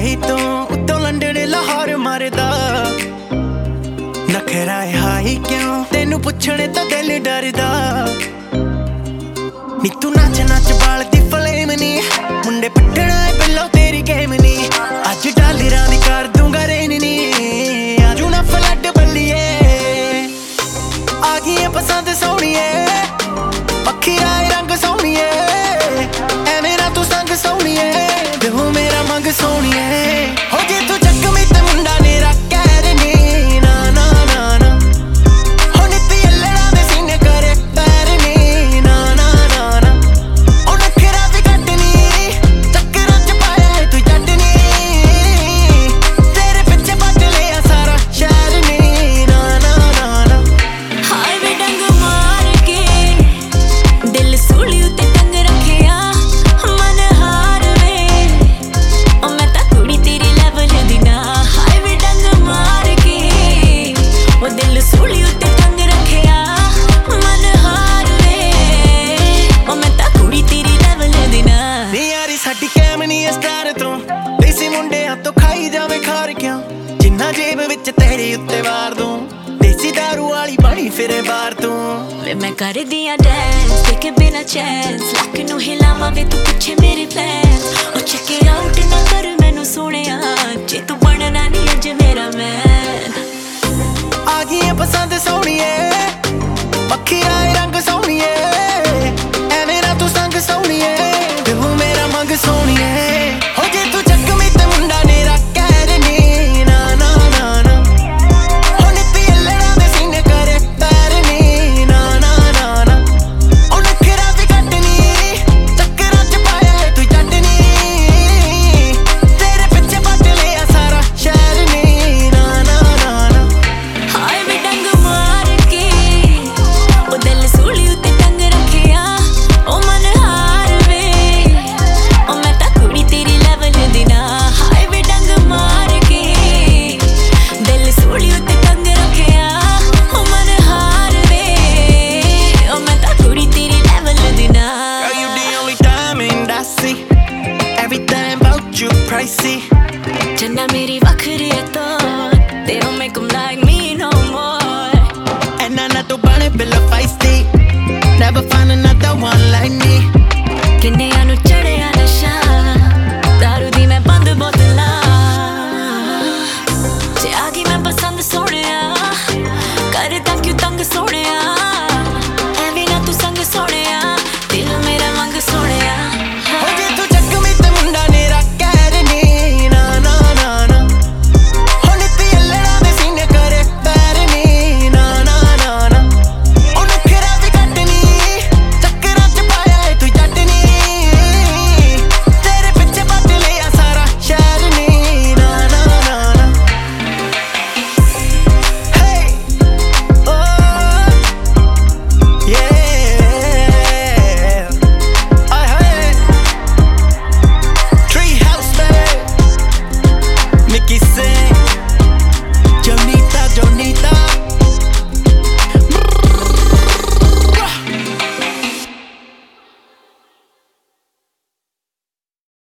ਮੁੰਬਈ ਤੋਂ ਉੱਤੋਂ ਲੰਡਨ ਲਾਹੌਰ ਮਰਦਾ ਨਖਰਾ ਹਾਈ ਕਿਉਂ ਤੈਨੂੰ ਪੁੱਛਣੇ ਤਾਂ ਦਿਲ ਡਰਦਾ ਨੀ ਤੂੰ ਨੱਚ ਨੱਚ ਬਾਲਦੀ ਫਲੇਮ ਨੀ ਮੁੰਡੇ ਪੱਟਣਾ ਏ ਪਹਿਲਾਂ ਤੇਰੀ ਗੇਮ ਨੀ ਅੱਜ ਡਾਲਰਾਂ ਦੀ ਕਰ ਦੂੰਗਾ ਰੇਨ ਨੀ ਆਜੂ ਨਾ ਫਲੱਡ ਬੱਲੀਏ ਆ ਗਈ ਪਸੰਦ ਸੋਹਣੀਏ ਪੱਖੀ ਆਏ ਰੰਗ ਸੋਹਣੀਏ ਐਵੇਂ ਨਾ ਤੂੰ ਸੰਗ ਸੋਹਣੀਏ ਦਿਓ ਮੇਰਾ ਮੰਗ ਸੋਹਣੀਏ ਹੋ ਜੇ ਤੂੰ ਜੱਕਮੀ ਤੇ ਮੁੰਡਾ ਨੇਰਾ ਕਹਿ ਨੀ ਨਾ ਨਾ ਨਾ ਨਾ ਹੋ ਨਿੱਤੀ ਅੱਲੜਾਂ ਦੇ ਸੀਨੇ ਕਰੇ ਪੈਰ ਨੀ ਨਾ ਨਾ ਨਾ ਨਾ ਉਹ ਨਖਰਾ ਵੀ ਕੱਢ ਨੀ ਚੱਕਰਾਂ ਚ ਪਾਇਆ ਤੂੰ ਜੱਟ ਨੀ ਤੇਰੇ ਪਿੱਛੇ ਭੱਜ ਲਿਆ ਸਾਰਾ ਸ਼ਹਿਰ ਨੀ ਨਾ ਨਾ ਨਾ ਨਾ ਹਾਏ ਵੇ ਡੰਗ ਮਾਰ ਕੇ ਦਿਲ ਸੂਲੀ ਉੱਤੇ ਟੰਗ ਰੱਖਿਆ ਮਨ ਹਾਰ ਵੇ ਉਹ ਮੈਂ ਤਾਂ ਕੁੜੀ ਤੇਰੀ ਲੈਵਲ ਦੀ ਨਾ ਹਾਏ ਵੇ ਡੰਗ ਮਾਰ ਕੇ ਉਹ ਦਿਲ ਸੂਲੀ ਉੱਤੇ ਟੰਗ ਰੱਖਿਆ ਮਨ ਹਾਰ ਵੇ ਉਹ ਮੈਂ ਤਾਂ ਕੁੜੀ ਤੇਰੀ ਲੈਵਲ ਦੀ ਨਾ ਨੀ ਯਾਰੀ ਸਾਡੀ ਕੈਮ ਨੀ ਸਟਾਰ ਤੋਂ ਦੇਸੀ ਮੁੰਡਿਆਂ ਤੋਂ ਖਾਈ ਜਾਵੇ ਖਾਰ ਕਿਉਂ ਜਿੰਨਾ ਜੇਬ ਵਿੱਚ ਤੇਰੇ ਉੱਤੇ ਵਾਰ ਦੂੰ ਦੇਸੀ ਦਾਰੂ ਵਾਲੀ ਬਣੀ ਫਿਰੇ ਬਾਹਰ ਤੂੰ ਵੇ ਮੈਂ ਕਰਦੀ ਆ ਡੈਂਸ ਤੇ ਕਿ ਬਿਨਾ ਚੈਂਸ ਲੱਕ ਨੂੰ ਹਿਲਾਵਾਂ ਵੇ ਤੂੰ ਪੁੱਛੇ ਮੇਰੇ ਫੈਨਸ ਉਹ ਚੈੱਕ ਇਟ ਆਊਟ ਨਾ ਕਰ ਮੈਨੂੰ ਸੋਹਣਿਆ ਜੇ ਤੂੰ ਬਣਨਾ ਨਹੀਂ ਅੱਜ ਮੇਰਾ ਮੈਨ ਆ ਗਈ ਪਸੰਦ ਸੋਹਣੀਏ ਪੱਖੀ ਆਏ ਰੰਗ ਸੋਹਣੀਏ ਐਵੇਂ ਨਾ ਤੂੰ ਸੰਗ ਸੋਹਣੀਏ